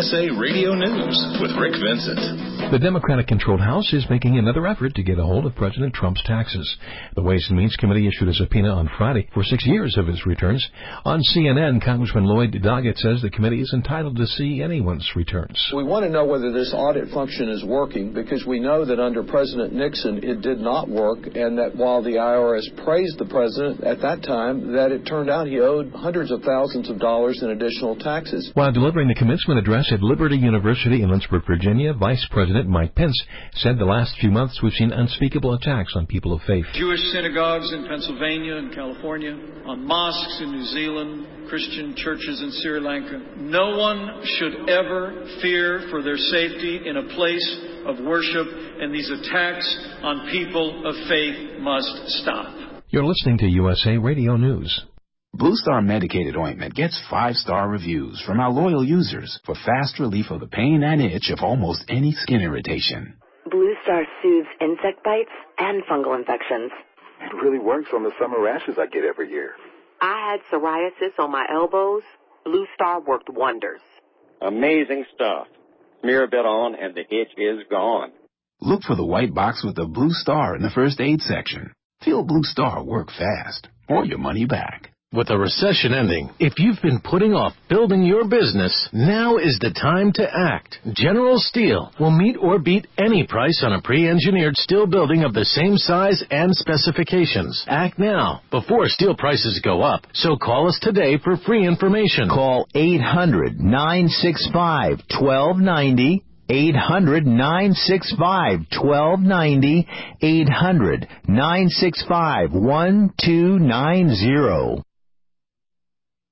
USA Radio News with Rick Vincent. The Democratic-controlled House is making another effort to get a hold of President Trump's taxes. The Ways and Means Committee issued a subpoena on Friday for 6 years of his returns. On CNN, Congressman Lloyd Doggett says the committee is entitled to see anyone's returns. We want to know whether this audit function is working, because we know that under President Nixon it did not work, and that while the IRS praised the president at that time, that it turned out he owed hundreds of thousands of dollars in additional taxes. While delivering the commencement address at Liberty University in Lynchburg, Virginia, Vice President Mike Pence said the last few months we've seen unspeakable attacks on people of faith. Jewish synagogues in Pennsylvania and California, on mosques in New Zealand, Christian churches in Sri Lanka. No one should ever fear for their safety in a place of worship, and these attacks on people of faith must stop. You're listening to USA Radio News. Blue Star medicated ointment gets 5-star reviews from our loyal users for fast relief of the pain and itch of almost any skin irritation. Blue Star soothes insect bites and fungal infections. It really works on the summer rashes I get every year. I had psoriasis on my elbows. Blue Star worked wonders. Amazing stuff. Smear a bit on and the itch is gone. Look for the white box with the Blue Star in the first aid section. Feel Blue Star work fast, or your money back. With the recession ending, if you've been putting off building your business, now is the time to act. General Steel will meet or beat any price on a pre-engineered steel building of the same size and specifications. Act now, before steel prices go up. So call us today for free information. Call 800-965-1290. 800-965-1290. 800-965-1290.